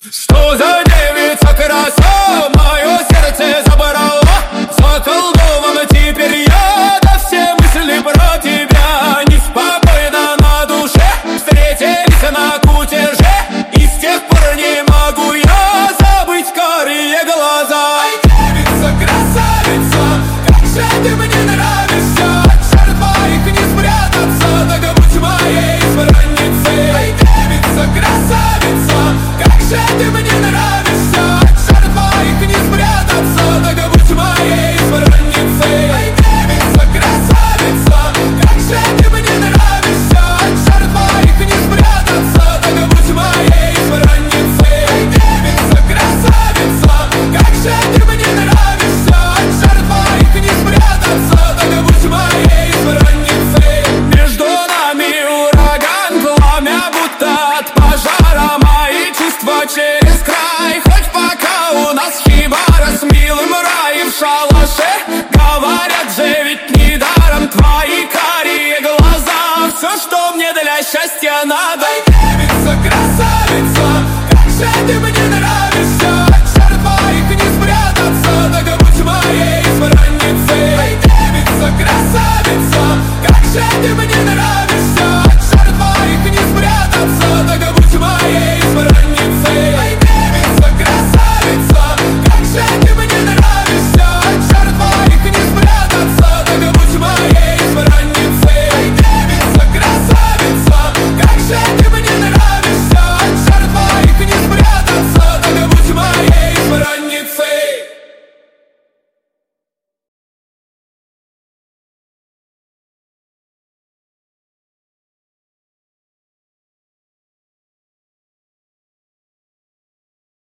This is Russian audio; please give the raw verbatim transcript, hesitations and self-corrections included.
Что за девица краса, мое сердце забрала. Заколдована теперь я, да все мысли про тебя. Неспокойно на душе, встретились на кутеже, и с тех пор не могу я забыть карие глаза. Ай, девица, красавица, как же ты мне нравишься. От чар твоих не спрятаться, так будь моей избранницей. Ай, девица, красавица, как же ты мне нравишься. От чар твоих не спрятаться, так будь моей избранницей. Ай, девица, красавица, как же ты мне нравишься. От чар твоих не спрятаться, так будь моей избранницей. Ай, девица, красавица, как же ты мне нравишься. От чар твоих не спрятаться, так будь моей избранницей. Между нами ураган, пламя будто от пожара. Мои чувства через